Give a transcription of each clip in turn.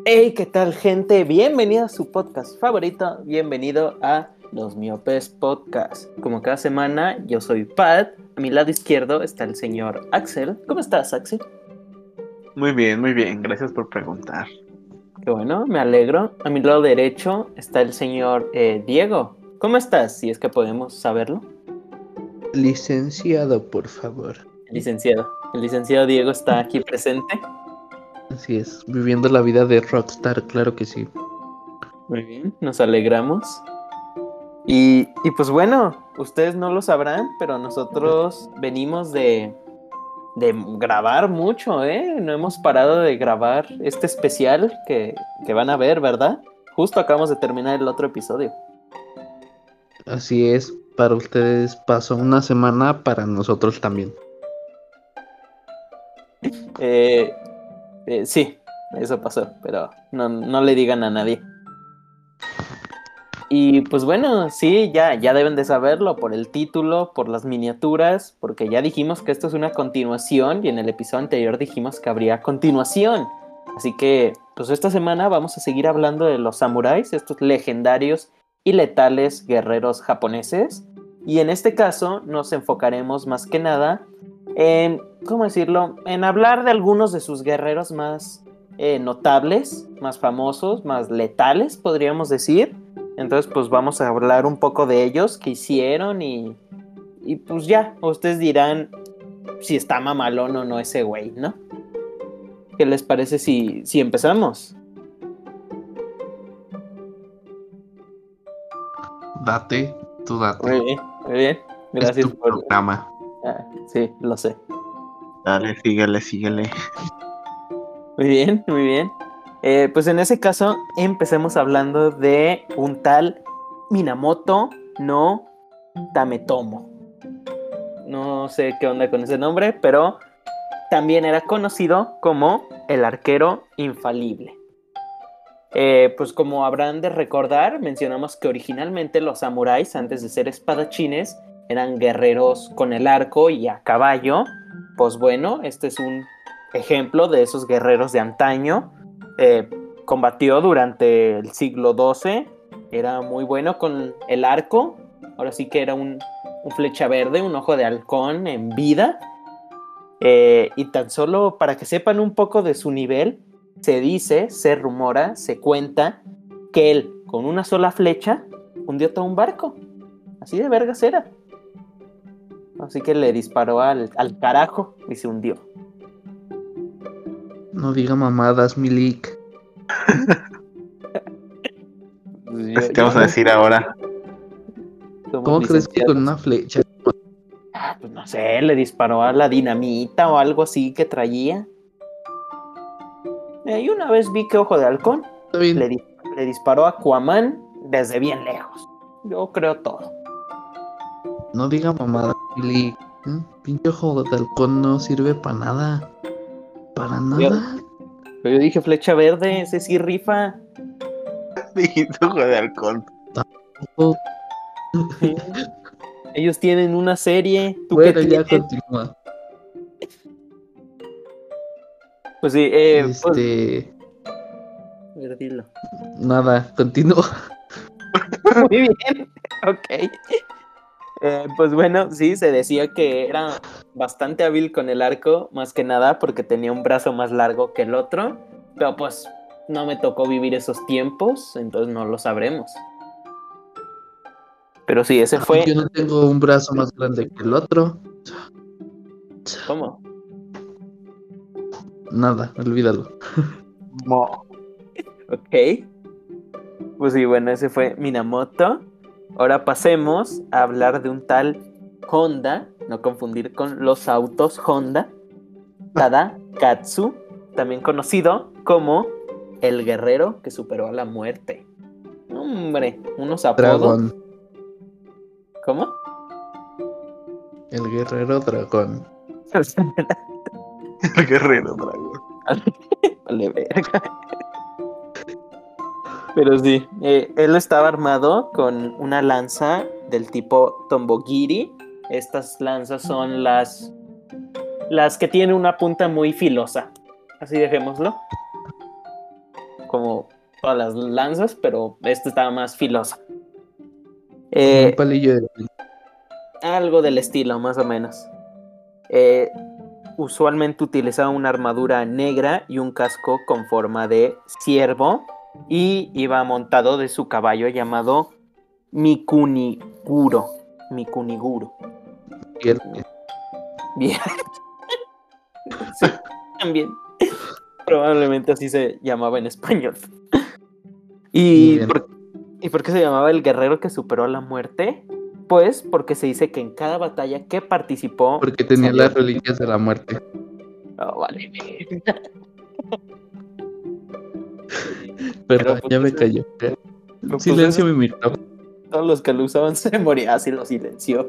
Hey, ¿qué tal, gente? Bienvenido a su podcast favorito. Bienvenido a Los Miopes Podcast. Como cada semana, yo soy Pat. A mi lado izquierdo está el señor Axel. ¿Cómo estás, Axel? Muy bien. Gracias por preguntar. Qué bueno, me alegro. A mi lado derecho está el señor Diego. ¿Cómo estás? Si es que podemos saberlo. Licenciado, por favor. El licenciado. El licenciado Diego está aquí presente. Así es, viviendo la vida de rockstar, claro que sí. Muy bien, nos alegramos. Y pues bueno, ustedes no lo sabrán, pero nosotros venimos de grabar mucho, ¿eh? No hemos parado de grabar este especial que van a ver, ¿verdad? Justo acabamos de terminar el otro episodio. Así es, para ustedes pasó una semana, para nosotros también. Sí, eso pasó, pero no le digan a nadie. Y pues bueno, sí, ya deben de saberlo por el título, por las miniaturas, porque ya dijimos que esto es una continuación y en el episodio anterior dijimos que habría continuación. Así que, pues esta semana vamos a seguir hablando de los samuráis, estos legendarios y letales guerreros japoneses. Y en este caso nos enfocaremos más que nada en, ¿cómo decirlo?, en hablar de algunos de sus guerreros más notables, más famosos, más letales, podríamos decir. Entonces, pues vamos a hablar un poco de ellos, qué hicieron y pues ya, ustedes dirán si está mamalón o no ese güey, ¿no? ¿Qué les parece si empezamos? Date, tú date. Muy bien. Es Gracias tu programa. Sí, lo sé. Dale, síguele. Muy bien. Pues en ese caso, empecemos hablando de un tal Minamoto no Tametomo. No sé qué onda con ese nombre, pero también era conocido como el arquero infalible. Pues como habrán de recordar, mencionamos que originalmente los samuráis, antes de ser espadachines, eran guerreros con el arco y a caballo. Pues bueno, este es un ejemplo de esos guerreros de antaño. Combatió durante el siglo XII, era muy bueno con el arco. Ahora sí que era un flecha verde, un ojo de halcón en vida. Y tan solo para que sepan un poco de su nivel, se dice, se rumora, se cuenta que él con una sola flecha hundió todo un barco. Así de vergas era. Así que le disparó al carajo y se hundió. No diga mamadas, Milik. ¿Qué vamos a decir ahora? ¿Cómo crees que con una flecha? Pues no sé, le disparó a la dinamita o algo así que traía. Y una vez vi que Ojo de Halcón le disparó a Aquaman desde bien lejos. Yo creo todo. No diga mamadas, Milik. Pinche ojo de halcón no sirve para nada. Para nada. Pero yo dije flecha verde, ese sí rifa. Dijiste ojo de halcón. Oh, Sí. Ellos tienen una serie. ¿Tú bueno, qué ya tienes? continúa. Pues sí, a ver, dilo. Nada, continúa. Muy bien, ok. Pues bueno, sí, se decía que era bastante hábil con el arco, más que nada porque tenía un brazo más largo que el otro, pero pues no me tocó vivir esos tiempos, entonces no lo sabremos. Pero sí, ese fue... Yo no tengo un brazo más grande que el otro. ¿Cómo? Nada, olvídalo. No. Ok. Pues sí, bueno, ese fue Minamoto. Ahora pasemos a hablar de un tal Honda, no confundir con los autos Honda, Tadakatsu, también conocido como el guerrero que superó a la muerte. Hombre, unos apodos. Dragón. ¿Cómo? El guerrero dragón. El guerrero dragón. Vale, verga. Pero sí, él estaba armado con una lanza del tipo Tombogiri. Estas lanzas son las que tienen una punta muy filosa. Así dejémoslo. como todas las lanzas, pero esta estaba más filosa. Como un palillo de... Algo del estilo, más o menos. Usualmente utilizaba una armadura negra y un casco con forma de ciervo y iba montado de su caballo llamado Mikuniguro. Mikuniguro. Bien. Bien. Sí, también. Probablemente así se llamaba en español. Muy bien. ¿Y por qué se llamaba el guerrero que superó la muerte? Pues porque se dice que en cada batalla que participó... Porque tenía salió- las reliquias de la muerte. Oh, vale. Perdón, pues, ya me cayó. pues, Silencio eso- mi micrófono. todos los que lo usaban se morían, así lo silenció.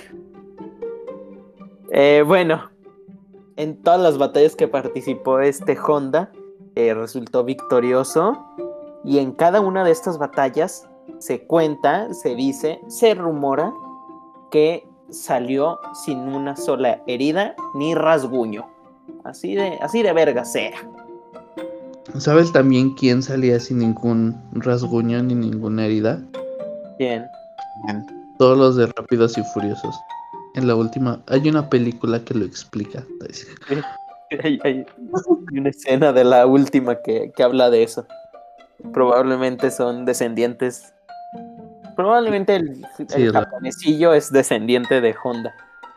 Bueno, en todas las batallas que participó este Honda, resultó victorioso. Y en cada una de estas batallas se cuenta, se dice, se rumora que salió sin una sola herida ni rasguño. Así de verga sea. ¿Sabes también quién salía sin ningún rasguño ni ninguna herida? Bien. Bien. Todos los de Rápidos y Furiosos. En la última, hay una película que lo explica. Hay una escena de la última que habla de eso. Probablemente son descendientes. Probablemente Sí, el japonesillo es descendiente de Honda.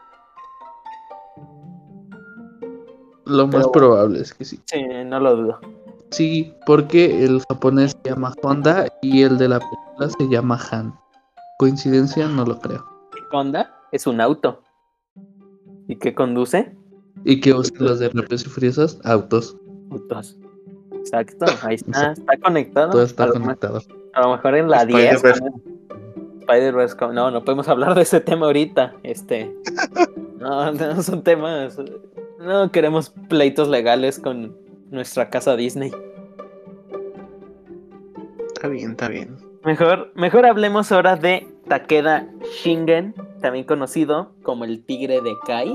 lo más Pero probable es que sí. sí, no lo dudo. Sí, porque el japonés se llama Honda y el de la película se llama Han. ¿Coincidencia? No lo creo. Honda es un auto. ¿Y qué conduce? ¿Y qué usan los de Rápidos y Furiosos? Autos. Autos. Exacto, ahí está conectado. Todo está conectado. A lo mejor en la 10. Spider-Verse. Spider-Verse. No podemos hablar de ese tema ahorita. No son temas. No queremos pleitos legales con nuestra casa Disney. Está bien, está bien. Mejor hablemos ahora de Takeda Shingen, también conocido como el Tigre de Kai.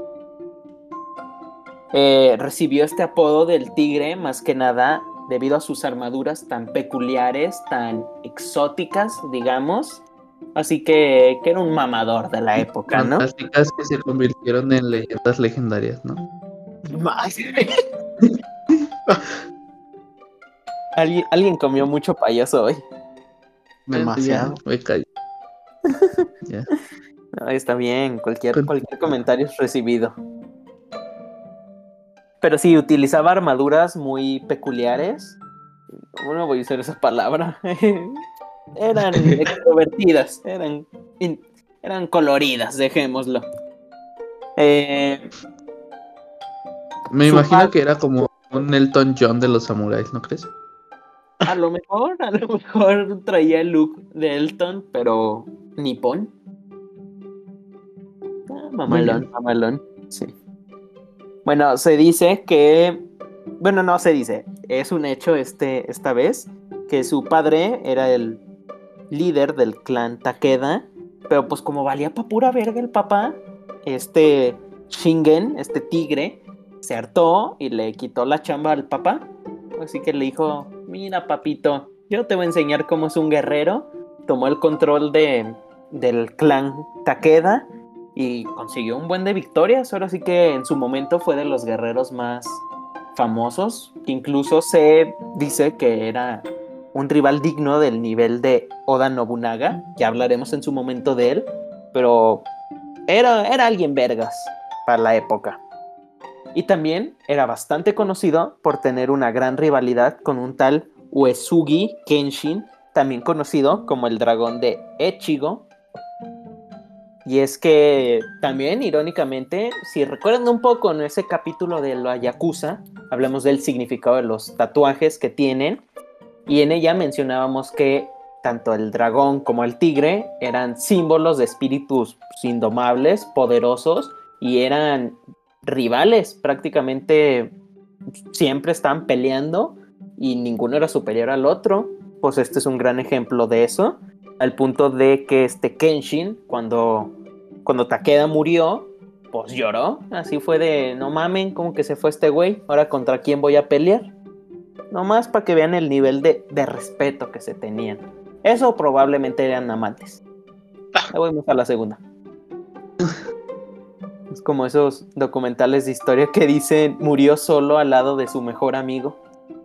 Recibió este apodo del tigre más que nada debido a sus armaduras tan peculiares, tan exóticas, digamos. Así que era un mamador de la época, ¿no? Fantásticas que se convirtieron en leyendas legendarias, ¿no? Alguien comió mucho payaso hoy. Demasiado. Ya, me callo. Ya. No, está bien, cualquier Con- comentario es recibido. Pero sí, utilizaba armaduras muy peculiares. ¿Cómo no voy a usar esa palabra? Eran extrovertidas, eran coloridas, dejémoslo. Me Su imagino padre, que era como un Elton John de los samuráis, ¿no crees? a lo mejor traía el look de Elton, pero nipón. Muy bien. Mamalón, sí. Bueno, se dice que, bueno, no se dice, es un hecho esta vez, que su padre era el líder del clan Takeda, pero pues como valía pa' pura verga el papá, Shingen, este tigre, se hartó y le quitó la chamba al papá. Así que le dijo, mira papito, yo te voy a enseñar cómo es un guerrero. Tomó el control del clan Takeda y consiguió un buen de victorias. Ahora sí que en su momento fue de los guerreros más famosos, que incluso se dice que era un rival digno del nivel de Oda Nobunaga, que hablaremos en su momento de él, pero era alguien vergas para la época. Y también era bastante conocido por tener una gran rivalidad con un tal Uesugi Kenshin, también conocido como el dragón de Echigo. Y es que también, irónicamente, si recuerdan un poco en ese capítulo de la Yakuza, hablamos del significado de los tatuajes que tienen, y en ella mencionábamos que tanto el dragón como el tigre eran símbolos de espíritus indomables, poderosos, y eran rivales, prácticamente siempre estaban peleando y ninguno era superior al otro. Pues este es un gran ejemplo de eso, al punto de que Kenshin, cuando Takeda murió, pues lloró, así fue de, no mamen, como que se fue este güey, ahora contra quién voy a pelear. Nomás para que vean el nivel de respeto que se tenían. Eso probablemente eran amantes. Ya voy a la segunda. Es como esos documentales de historia que dicen murió solo al lado de su mejor amigo.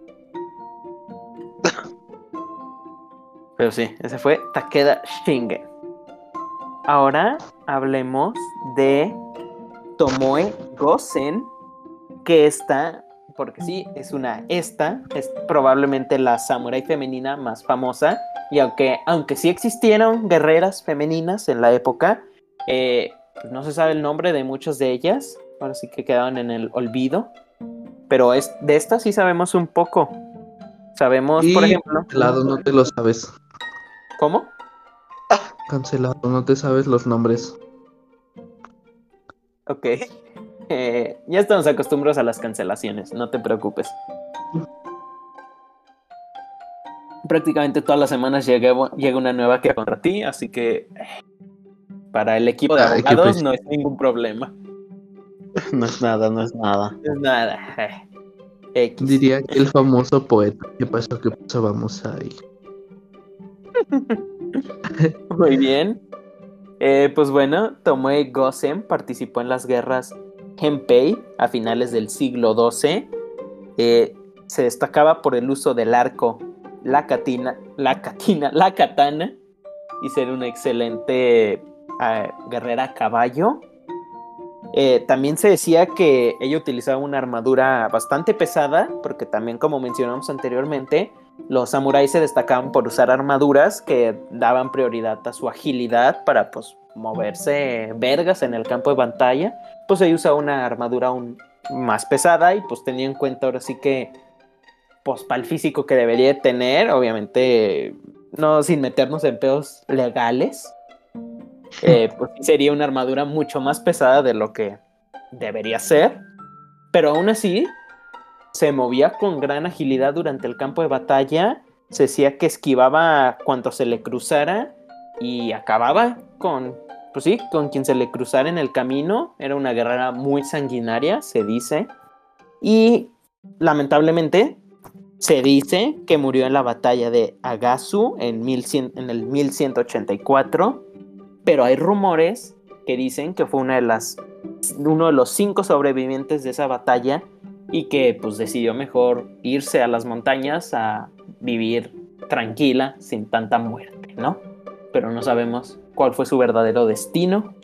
Pero sí, ese fue Takeda Shingen. Ahora hablemos de Tomoe Gosen, que porque sí, es probablemente la samurái femenina más famosa, y aunque sí existieron guerreras femeninas en la época, pues no se sabe el nombre de muchas de ellas, ahora sí que quedaron en el olvido, pero de estas sí sabemos un poco. Sabemos, por Y ejemplo... cancelado, no te lo sabes. ¿Cómo? Cancelado, no te sabes los nombres. Ok. Ya estamos acostumbrados a las cancelaciones, no te preocupes. Prácticamente todas las semanas llega una nueva que contra ti, así que para el equipo de Ay, qué abogados precioso. no es ningún problema. No es nada, no es nada. No es nada. X. Diría que el famoso poeta. ¿Qué pasó? ¿Qué pasó? Vamos ahí. Muy bien. Pues bueno, Tomoe Gosen participó en las guerras Genpei a finales del siglo XII. Se destacaba por el uso del arco, la katana y ser una excelente guerrera a caballo. También se decía que ella utilizaba una armadura bastante pesada, porque también, como mencionamos anteriormente, los samuráis se destacaban por usar armaduras que daban prioridad a su agilidad para pues moverse vergas en el campo de batalla. Pues ella usaba una armadura aún más pesada y pues tenía en cuenta ahora sí que pues para el físico que debería tener, obviamente no sin meternos en pedos legales, pues sería una armadura mucho más pesada de lo que debería ser, pero aún así se movía con gran agilidad durante el campo de batalla, se decía que esquivaba cuanto se le cruzara y acababa pues sí, con quien se le cruzara en el camino. Era una guerrera muy sanguinaria, se dice, y lamentablemente se dice que murió en la batalla de Agasu en el 1184, pero hay rumores que dicen que fue uno de los 5 sobrevivientes de esa batalla y que pues decidió mejor irse a las montañas a vivir tranquila sin tanta muerte, ¿no? Pero no sabemos cuál fue su verdadero destino.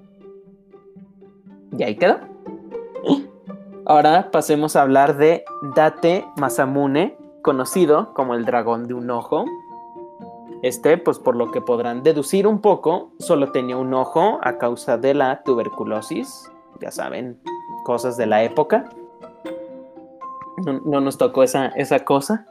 Y ahí quedó. Ahora pasemos a hablar de Date Masamune, conocido como el dragón de un ojo. Pues por lo que podrán deducir un poco, solo tenía un ojo a causa de la tuberculosis. Ya saben, cosas de la época. No nos tocó esa cosa.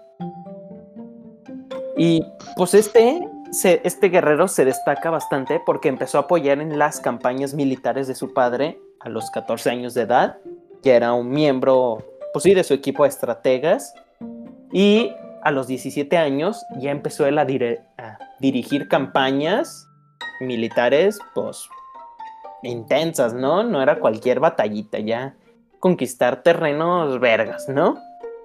Y pues este guerrero se destaca bastante porque empezó a apoyar en las campañas militares de su padre a los 14 años de edad, que era un miembro, pues sí, de su equipo de estrategas. Y a los 17 años ya empezó él a dirigir campañas militares, pues, intensas, ¿no? No era cualquier batallita, ya conquistar terrenos vergas, ¿no?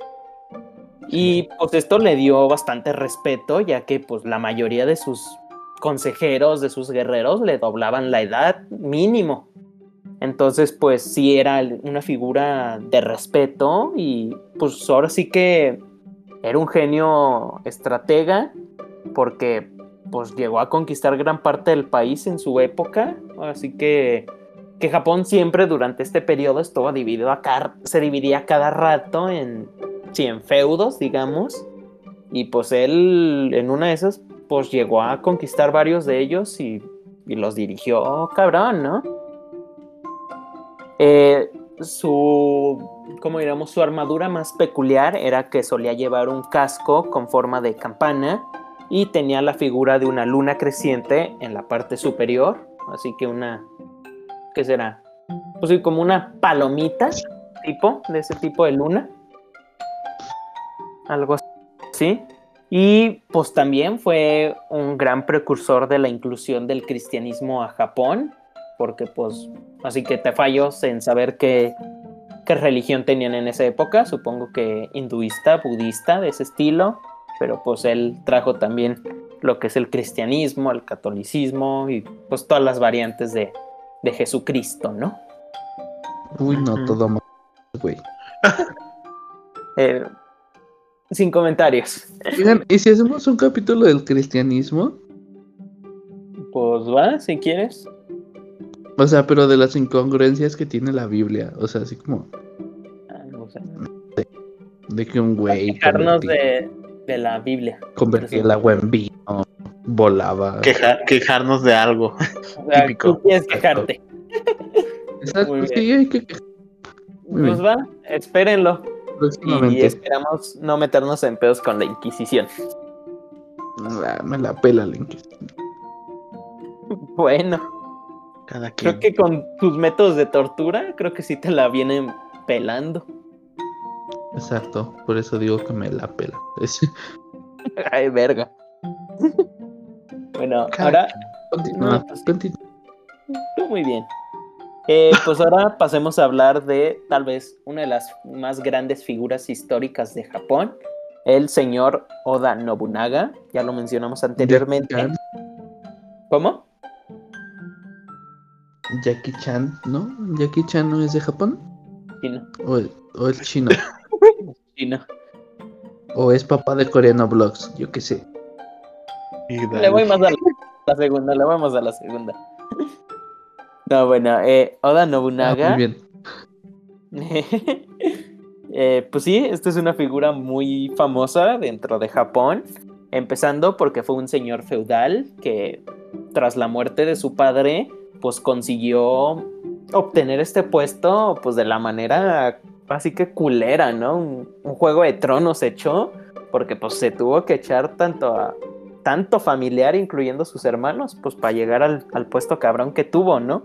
Y pues esto le dio bastante respeto, ya que pues la mayoría de sus consejeros, de sus guerreros, le doblaban la edad mínimo. Entonces, pues sí era una figura de respeto y pues ahora sí que era un genio estratega porque pues llegó a conquistar gran parte del país en su época. Así que Japón siempre durante este periodo estuvo dividido se dividía cada rato en feudos, digamos. Y pues él en una de esas pues llegó a conquistar varios de ellos y los dirigió cabrón, ¿no? Como diríamos, su armadura más peculiar era que solía llevar un casco con forma de campana y tenía la figura de una luna creciente en la parte superior, así que ¿qué será? Pues sí, como una palomita de ese tipo de luna, algo así. Y pues también fue un gran precursor de la inclusión del cristianismo a Japón, porque pues así que te fallo en saber que qué religión tenían en esa época, supongo que hinduista, budista, de ese estilo, pero pues él trajo también lo que es el cristianismo, el catolicismo y pues todas las variantes de Jesucristo, ¿no? Uy, no, Ujú. todo mal, güey. Eh, Sin comentarios. Oigan, ¿y si hacemos un capítulo del cristianismo? Pues va, si quieres. O sea, pero de las incongruencias que tiene la Biblia. O sea, así como O sea, de que un güey quejarnos de la Biblia. convertía el agua en vino, volaba. Quejarnos de algo. O sea, Típico. tú quieres quejarte. Exacto, Muy bien. sí, hay que Muy Pues bien. va, espérenlo. Y próximamente. esperamos no meternos en pedos con la Inquisición. Me la pela la Inquisición. Bueno, Cada creo quien. que con tus métodos de tortura, creo que sí te la vienen pelando. Exacto, por eso digo que me la pela. Ay, verga. Bueno, Cada ahora, Continúa, no, pues sí, continúa. tú muy bien. Pues ahora pasemos a hablar de tal vez una de las más grandes figuras históricas de Japón, el señor Oda Nobunaga. Ya lo mencionamos anteriormente. Jackie ¿Cómo? Jackie Chan, ¿no? ¿Jackie Chan no es de Japón? Chino. O es chino. Chino. O es papá de Coreano Vlogs, yo qué sé. Y Le dale. voy más a la segunda, le vamos a la segunda. No, bueno, Oda Muy Nobunaga. bien. Pues sí, esta es una figura muy famosa dentro de Japón, empezando porque fue un señor feudal que tras la muerte de su padre, pues consiguió obtener este puesto pues de la manera así que culera, ¿no? Un juego de tronos hecho, porque pues se tuvo que echar tanto familiar, incluyendo sus hermanos, pues para llegar al puesto cabrón que tuvo, ¿no?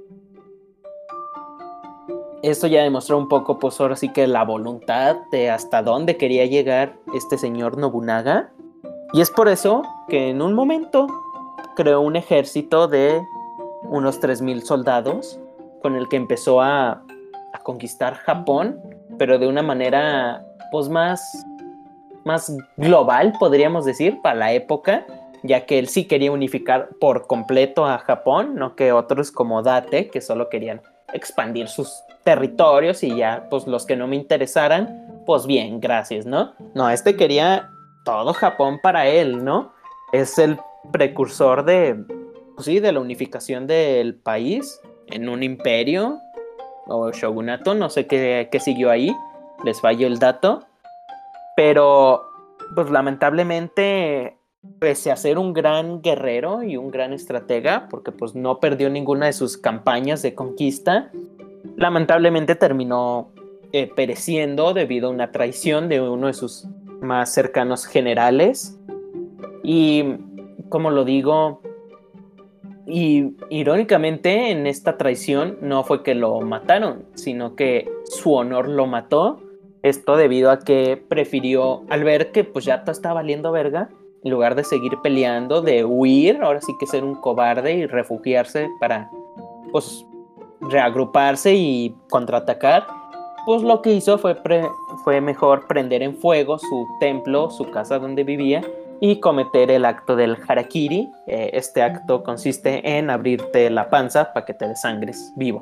Esto ya demostró un poco, pues ahora sí que la voluntad de hasta dónde quería llegar este señor Nobunaga. Y es por eso que en un momento creó un ejército de unos 3,000 soldados con el que empezó a conquistar Japón, pero de una manera pues más global, podríamos decir, para la época, ya que él sí quería unificar por completo a Japón, no que otros como Date, que solo querían expandir sus territorios y ya, pues los que no me interesaran, pues bien, gracias, ¿no? No, este quería todo Japón para él, ¿no? Es el precursor pues sí, de la unificación del país en un imperio o shogunato, no sé qué siguió ahí, les falló el dato, pero pues lamentablemente, pese a ser un gran guerrero y un gran estratega, porque pues no perdió ninguna de sus campañas de conquista, lamentablemente terminó pereciendo debido a una traición de uno de sus más cercanos generales. Y como lo digo, y irónicamente en esta traición no fue que lo mataron, sino que su honor lo mató. Esto debido a que prefirió, al ver que pues ya todo está valiendo verga, en lugar de seguir peleando, de huir, ahora sí que ser un cobarde y refugiarse para pues reagruparse y contraatacar, pues lo que hizo fue mejor prender en fuego su templo, su casa donde vivía, y cometer el acto del harakiri. Este acto consiste en abrirte la panza para que te desangres vivo.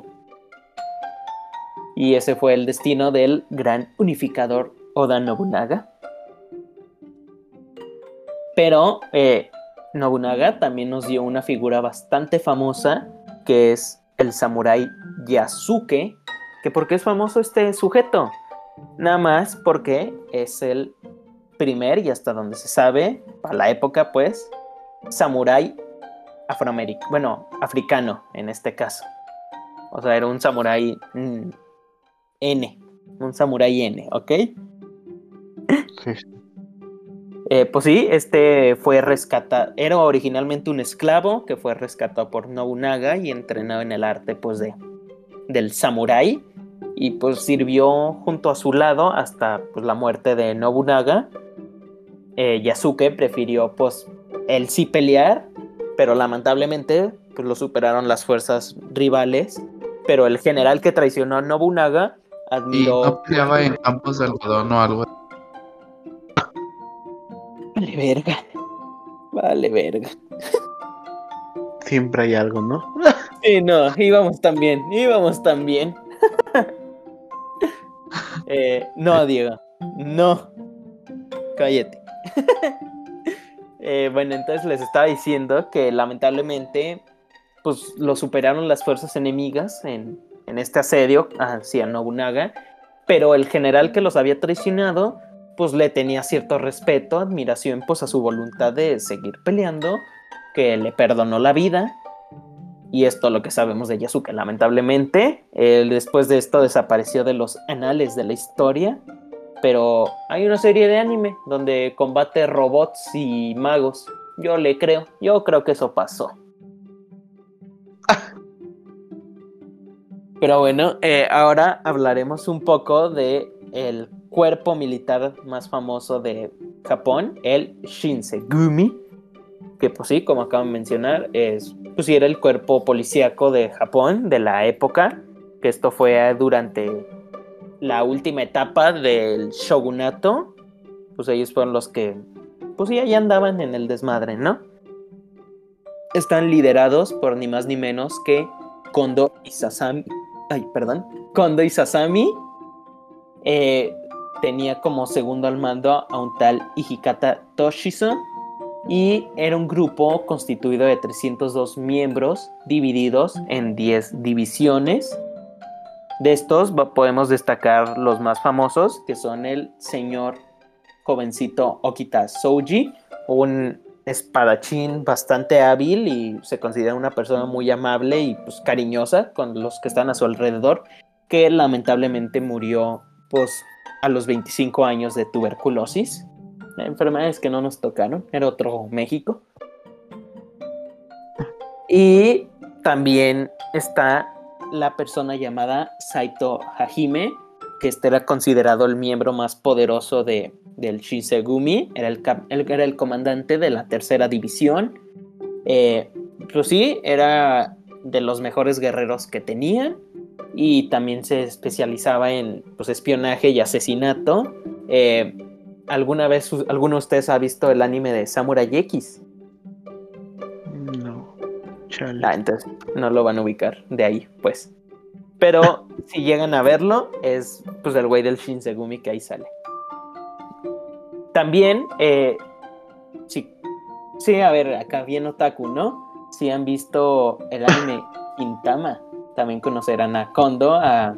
Y ese fue el destino del gran unificador Oda Nobunaga. Pero Nobunaga también nos dio una figura bastante famosa, que es el samurái Yasuke. ¿Que por qué es famoso este sujeto? Nada más porque es el primer, y hasta donde se sabe, para la época pues, samurái africano en este caso. O sea, era un samurái N, un samurái N, ¿ok? Sí. Pues sí, este fue rescatado, era originalmente un esclavo que fue rescatado por Nobunaga y entrenado en el arte pues del samurái, y pues sirvió junto a su lado hasta pues la muerte de Nobunaga. Yasuke prefirió pues él sí pelear, pero lamentablemente pues lo superaron las fuerzas rivales, pero el general que traicionó a Nobunaga Y admiró. no peleaba en campos de algodón o algo. Vale, verga. Vale, verga. Siempre hay algo, ¿no? Sí, no, íbamos tan bien. No, Diego, no, cállate. Bueno, entonces les estaba diciendo que lamentablemente, pues lo superaron las fuerzas enemigas en este asedio hacia Nobunaga, pero el general que los había traicionado, pues le tenía cierto respeto, admiración, pues a su voluntad de seguir peleando, que le perdonó la vida. Y esto lo que sabemos de Yasuke. Lamentablemente, él después de esto desapareció de los anales de la historia. Pero hay una serie de anime donde combate robots y magos. Yo le creo. Yo creo que eso pasó. Pero bueno, ahora hablaremos un poco de el cuerpo militar más famoso de Japón, el Shinsengumi. Que pues sí, como acaban de mencionar, pues sí, era el cuerpo policíaco de Japón de la época, que esto fue durante la última etapa del shogunato. Pues ellos fueron los que, pues sí, allá andaban en el desmadre, ¿no? Están liderados por ni más ni menos que Kondo Isasami. Kondo Isasami. Tenía como segundo al mando a un tal Hijikata Toshizo. Y era un grupo constituido de 302 miembros divididos en 10 divisiones. De estos podemos destacar los más famosos, que son el señor jovencito Okita Souji, un espadachín bastante hábil y se considera una persona muy amable y pues cariñosa con los que están a su alrededor, que lamentablemente murió pues a los 25 años de tuberculosis. Enfermedades que no nos tocaron, era otro México. Y también está la persona llamada Saito Hajime, que este era considerado el miembro más poderoso del Shinsengumi, era el comandante de la tercera división. Pues sí, era de los mejores guerreros que tenían y también se especializaba en pues, espionaje y asesinato. ¿Alguna vez alguno de ustedes ha visto el anime de Samurai X? No, chale. Entonces no lo van a ubicar de ahí, pues. Pero si llegan a verlo, es pues el güey del Shinsengumi que ahí sale. También, sí, a ver, acá bien otaku, ¿no? Si han visto el anime Gintama, también conocerán a Kondo, a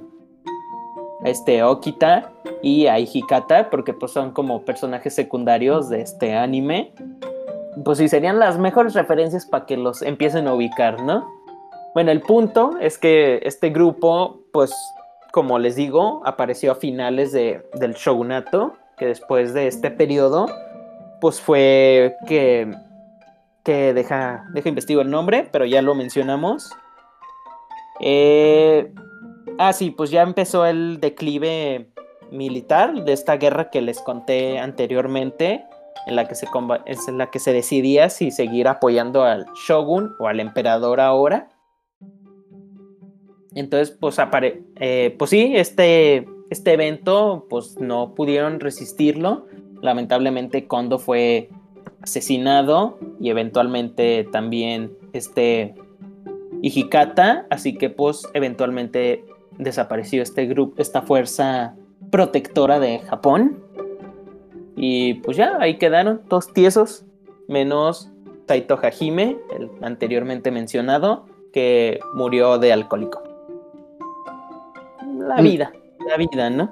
Okita y a Hijikata, porque pues son como personajes secundarios de este anime. Pues sí, serían las mejores referencias para que los empiecen a ubicar, ¿no? Bueno, el punto es que este grupo, pues, como les digo, apareció a finales del shogunato, que después de este periodo, pues fue que deja investigo el nombre, pero ya lo mencionamos. Sí, pues ya empezó el declive militar de esta guerra que les conté anteriormente, en la que se decidía si seguir apoyando al shogun o al emperador ahora. Entonces, pues, pues sí, este evento, pues no pudieron resistirlo. Lamentablemente, Kondo fue asesinado y eventualmente también Hijikata, así que pues eventualmente desapareció este grupo, esta fuerza protectora de Japón. Y pues ya, ahí quedaron todos tiesos, menos Saito Hajime, el anteriormente mencionado, que murió de alcohólico. La vida, ¿no?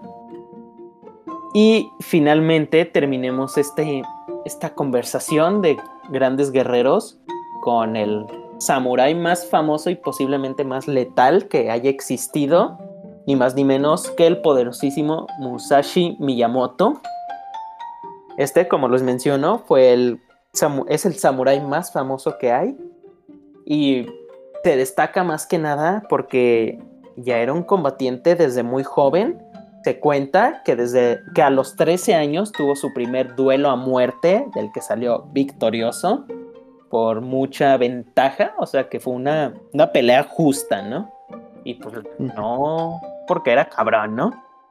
Y finalmente terminemos esta conversación de grandes guerreros con el samurái más famoso y posiblemente más letal que haya existido, ni más ni menos que el poderosísimo Musashi Miyamoto. Como les menciono, es el samurái más famoso que hay y se destaca más que nada porque ya era un combatiente desde muy joven. Se cuenta que desde que a los 13 años tuvo su primer duelo a muerte, del que salió victorioso por mucha ventaja, o sea que fue una pelea justa, ¿no? Y pues no, porque era cabrón, ¿no?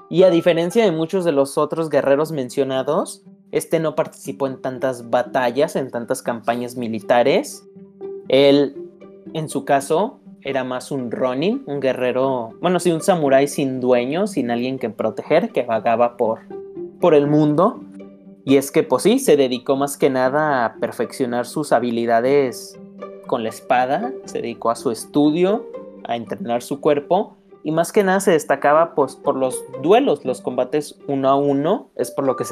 Y a diferencia de muchos de los otros guerreros mencionados, este no participó en tantas batallas, en tantas campañas militares. Él, en su caso, era más un ronin, un guerrero, bueno, sí, un samurái sin dueño, sin alguien que proteger, que vagaba por el mundo. Y es que, pues sí, se dedicó más que nada a perfeccionar sus habilidades con la espada, se dedicó a su estudio, a entrenar su cuerpo, y más que nada se destacaba pues, por los duelos, los combates uno a uno, es por lo que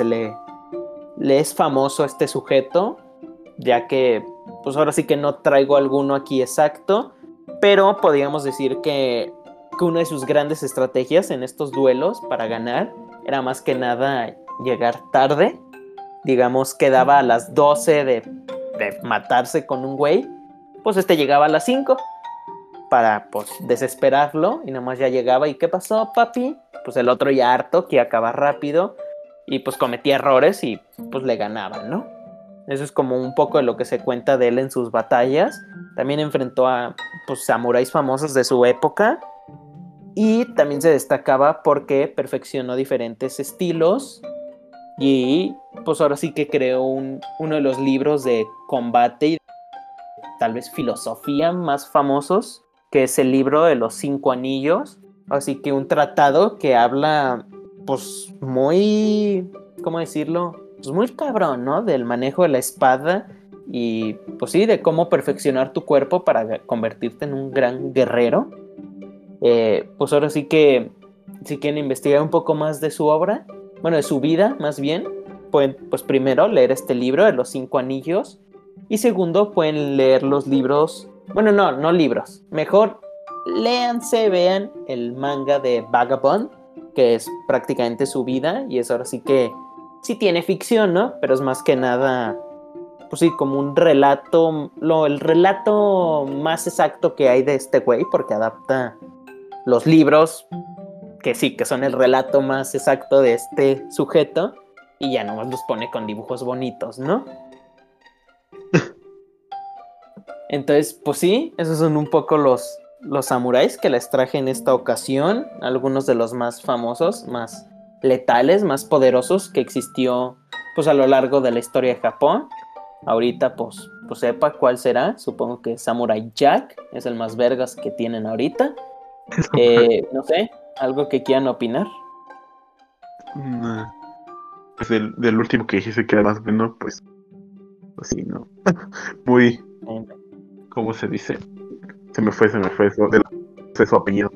le es famoso a este sujeto, ya que, pues ahora sí que no traigo alguno aquí exacto, pero podríamos decir que una de sus grandes estrategias en estos duelos para ganar era más que nada llegar tarde. Digamos, quedaba a las 12 de matarse con un güey, pues este llegaba a las 5 para pues desesperarlo y nomás ya llegaba y ¿qué pasó, papi? Pues el otro ya harto, que acaba rápido y pues cometía errores y pues le ganaban, ¿no? Eso es como un poco de lo que se cuenta de él en sus batallas. También enfrentó a pues samuráis famosos de su época y también se destacaba porque perfeccionó diferentes estilos y pues ahora sí que creó uno de los libros de combate y tal vez filosofía más famosos, que es el libro de los 5 anillos. Así que un tratado que habla, pues muy, ¿cómo decirlo? Pues muy cabrón, ¿no? Del manejo de la espada y pues sí, de cómo perfeccionar tu cuerpo para convertirte en un gran guerrero. Pues ahora sí que si quieren investigar un poco más de su obra, bueno, de su vida más bien, pueden pues primero leer este libro de los 5 anillos y segundo pueden leer los libros, bueno, no libros, mejor léanse, vean el manga de Vagabond, que es prácticamente su vida y es ahora sí que sí tiene ficción, ¿no? Pero es más que nada, pues sí, como un relato, el relato más exacto que hay de este güey, porque adapta los libros, que sí, que son el relato más exacto de este sujeto, y ya nomás los pone con dibujos bonitos, ¿no? Entonces, pues sí, esos son un poco los samuráis que les traje en esta ocasión, algunos de los más famosos, más letales, más poderosos que existió pues a lo largo de la historia de Japón. Ahorita pues sepa cuál será, supongo que Samurai Jack es el más vergas que tienen ahorita. No sé, algo que quieran opinar. Mm, Pues del último que dijiste que era más bueno, pues sí, ¿no? Muy, Eh, ¿cómo se dice? Se me fue eso, de su apellido.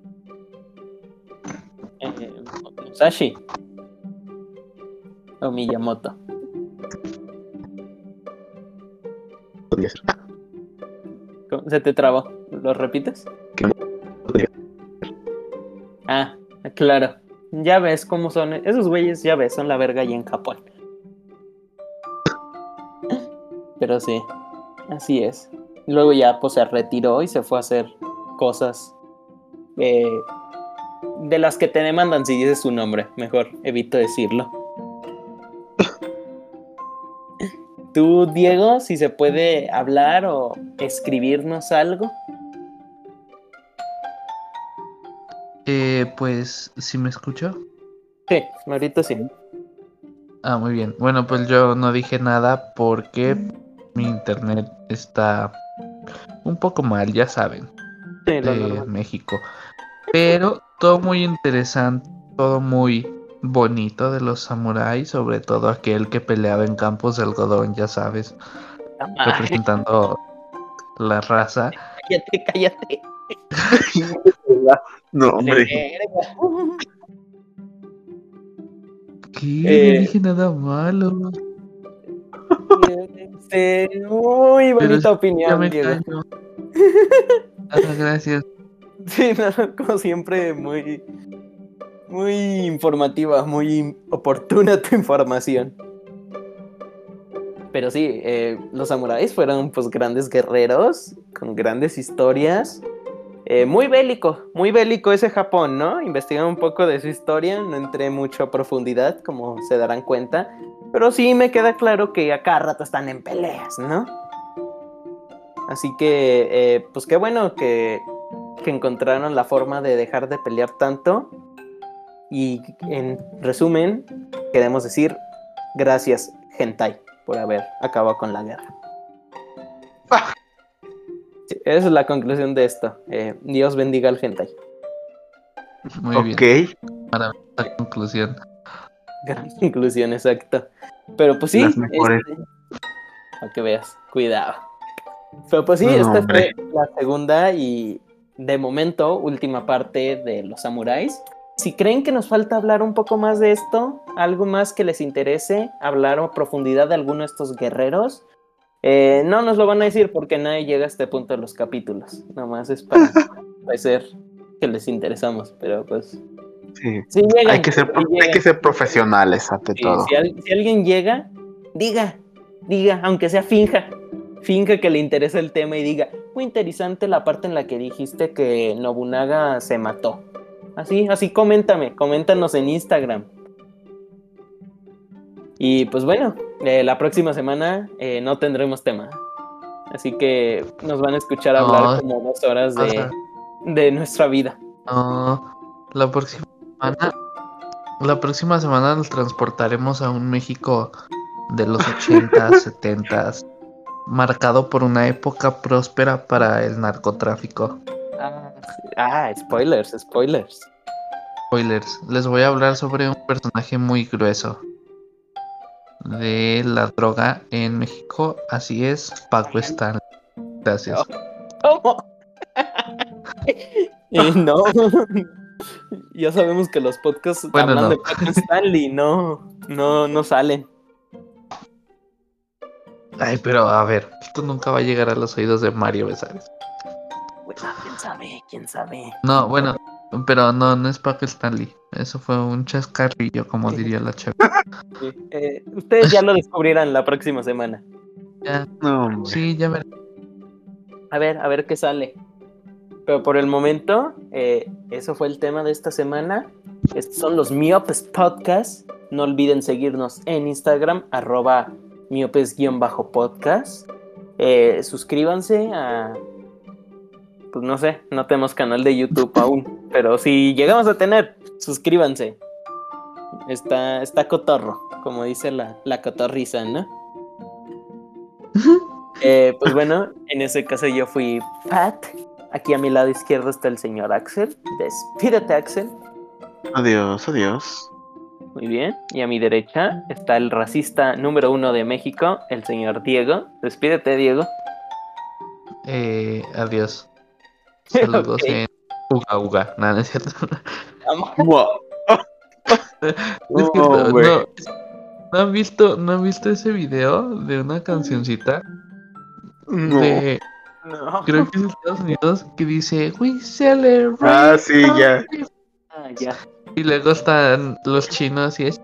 Musashi o Miyamoto. Podría ser. Se te trabó, ¿lo repites? Que no podría- Ah, claro. Ya ves cómo son. Esos güeyes, ya ves, son la verga ahí en Japón. Pero sí, así es. Luego ya pues se retiró y se fue a hacer cosas eh, de las que te demandan si dices su nombre. Mejor evito decirlo. Tú, Diego, si se puede hablar o escribirnos algo. Pues, ¿sí me escucho? Sí, ahorita sí. Ah, muy bien. Bueno, pues yo no dije nada porque mi internet está un poco mal, ya saben, Sí, lo de normal. México. Pero todo muy interesante, todo muy bonito de los samuráis, sobre todo aquel que peleaba en campos de algodón, ya sabes, Ay, representando la raza. cállate, cállate. No, Vale, hombre. verga. ¿Qué? No Eh, dije nada malo, muy pero sí, bonita ya opinión, me Diego. callo. Ah, gracias. Sí, no, como siempre, muy, muy informativa, muy oportuna tu información. Pero sí, los samuráis fueron pues grandes guerreros, con grandes historias. Muy bélico ese Japón, ¿no? Investigando un poco de su historia, no entré mucho a profundidad, como se darán cuenta. Pero sí me queda claro que a cada rato están en peleas, ¿no? Así que, pues qué bueno que encontraron la forma de dejar de pelear tanto Y en resumen, queremos decir gracias, hentai, por haber acabado con la guerra. Sí, esa es la conclusión de esto. Dios bendiga al hentai. Muy Ok. bien. Maravillosa conclusión. Gran conclusión, exacto. Pero pues sí, Las mejores. para que veas, cuidado. Pero pues sí, No, esta hombre. fue la segunda y de momento última parte de los samuráis. Si creen que nos falta hablar un poco más de esto, algo más que les interese, hablar a profundidad de alguno de estos guerreros, no nos lo van a decir porque nadie llega a este punto de los capítulos. Nomás es para parecer que les interesamos, pero pues Sí. si llegan, Hay que ser profesionales ante todo. si alguien llega, diga, aunque sea finja que le interesa el tema y diga, muy interesante la parte en la que dijiste que Nobunaga se mató. Así coméntanos en Instagram. Y pues bueno, la próxima semana no tendremos tema. Así que nos van a escuchar hablar como 2 horas de nuestra vida. No, la próxima semana nos transportaremos a un México de los 80s, 70s, marcado por una época próspera para el narcotráfico. Spoilers. Spoilers, les voy a hablar sobre un personaje muy grueso de la droga en México, así es, Paco Stanley. Gracias. ¿Cómo? No. Ya sabemos que los podcasts Bueno, hablan no. de Paco Stanley, no salen. Ay, pero a ver, esto nunca va a llegar a los oídos de Mario Besares. Bueno, quién sabe. No, bueno, pero no es Paco Stanley. Eso fue un chascarrillo, como diría la chava. Sí. Ustedes ya lo descubrirán la próxima semana. Ya, No, hombre. sí, ya veré. A ver qué sale. Pero por el momento, eso fue el tema de esta semana. Estos son los Miopes Podcast. No olviden seguirnos en Instagram, @miopes_podcast. Suscríbanse a... Pues no sé, no tenemos canal de YouTube aún. Pero si llegamos a tener, suscríbanse. Está cotorro, como dice la cotorriza, ¿no? Pues bueno, en ese caso yo fui Pat. Aquí a mi lado izquierdo está el señor Axel. Despídete, Axel. Adiós, adiós. Muy bien. Y a mi derecha está el racista número 1 de México, el señor Diego. Despídete, Diego. Adiós. Saludos Ok. en Uga Uga. Nada, no es cierto. Wow. Es que Hombre. ¿no han visto ese video de una cancioncita No. de, No. creo que es de Estados Unidos, que dice We celebrate? Ah, sí, ya. Ya. Y luego están los chinos y es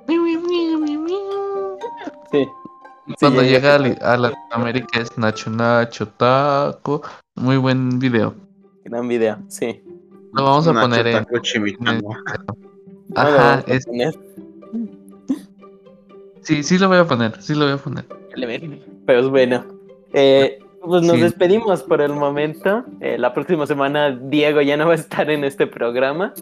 Sí. y cuando Sí, ya llega sé. a Latinoamérica es Nacho Nacho Taco. Muy buen video. Gran video, sí. Lo vamos a Nacho poner en Taco Chimitano. No lo Ajá, vamos a poner. sí lo voy a poner. Pero bueno, pues nos Sí. despedimos por el momento. La próxima semana Diego ya no va a estar en este programa.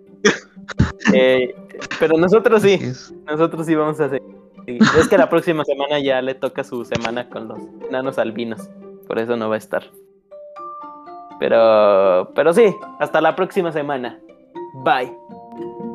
Pero nosotros Así sí, es. vamos a seguir. Es que la próxima semana ya le toca su semana con los enanos albinos. Por eso no va a estar. Pero sí, hasta la próxima semana. Bye.